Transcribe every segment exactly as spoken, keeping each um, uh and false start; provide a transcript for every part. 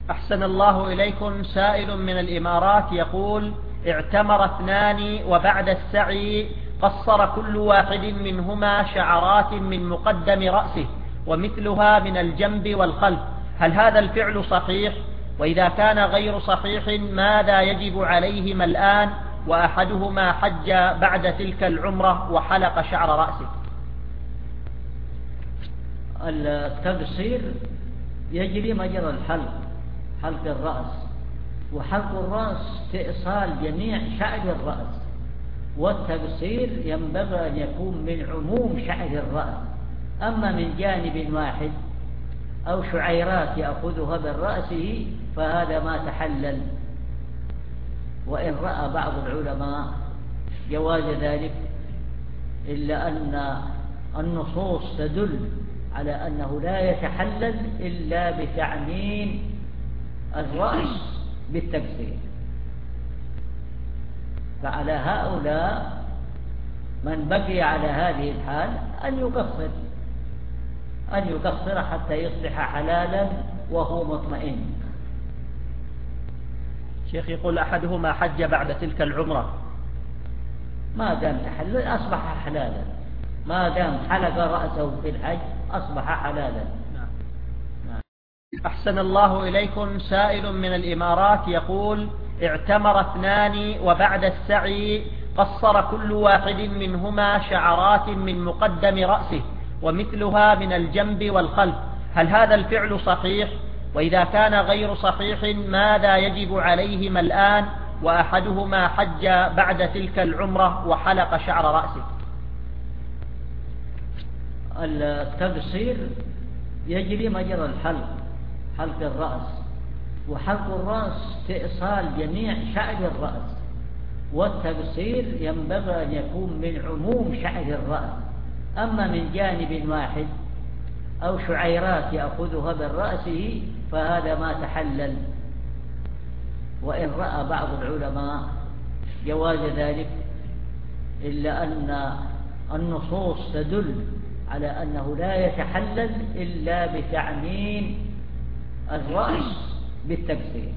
أحسن الله إليكم. سائل من الإمارات يقول: اعتمر اثنان وبعد السعي قصر كل واحد منهما شعرات من مقدم رأسه ومثلها من الجنب والخلف، هل هذا الفعل صحيح؟ وإذا كان غير صحيح ماذا يجب عليهما الآن؟ وأحدهما حج بعد تلك العمرة وحلق شعر رأسه. التقصير يجري مجرى الحلق، حلق الرأس، وحلق الرأس استئصال جميع شعر الرأس، والتقصير ينبغي أن يكون من عموم شعر الرأس، أما من جانب واحد أو شعيرات يأخذها من رأسه فهذا ما تحلل. وإن رأى بعض العلماء جواز ذلك، إلا أن النصوص تدل على أنه لا يتحلل إلا بتعميم الرأس بالتقصير. فعلى هؤلاء من بقي على هذه الحال أن يقصر أن يقصر حتى يصبح حلالا وهو مطمئن. شيخ يقول: أحدهما حج بعد تلك العمرة، ما دام تحلل أصبح حلالا، ما دام حلق رأسه في الحج أصبح حلالا. أحسن الله إليكم. سائل من الإمارات يقول: اعتمر اثنان وبعد السعي قصر كل واحد منهما شعرات من مقدم رأسه ومثلها من الجنب والخلف، هل هذا الفعل صحيح؟ وإذا كان غير صحيح ماذا يجب عليهما الآن؟ وأحدهما حج بعد تلك العمرة وحلق شعر رأسه. التقصير يجري مجرى الحلق، حلق الرأس، وحلق الرأس استئصال جميع شعر الرأس، والتقصير ينبغي أن يكون من عموم شعر الرأس، أما من جانب واحد أو شعيرات يأخذها من رأسه فهذا ما تحلل. وإن رأى بعض العلماء جواز ذلك، إلا أن النصوص تدل على أنه لا يتحلل إلا بتعميم الرأس بالتقصير.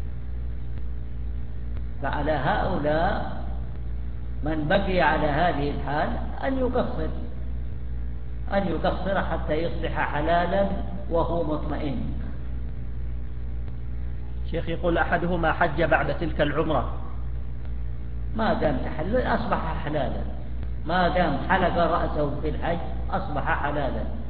فعلى هؤلاء من بقي على هذه الحال أن يقصر أن يقصر حتى يصبح حلالا وهو مطمئن. شيخ يقول: أحدهما حج بعد تلك العمرة، ما دام تحلل أصبح حلالا، ما دام حلق رأسه في الحج أصبح حلالا.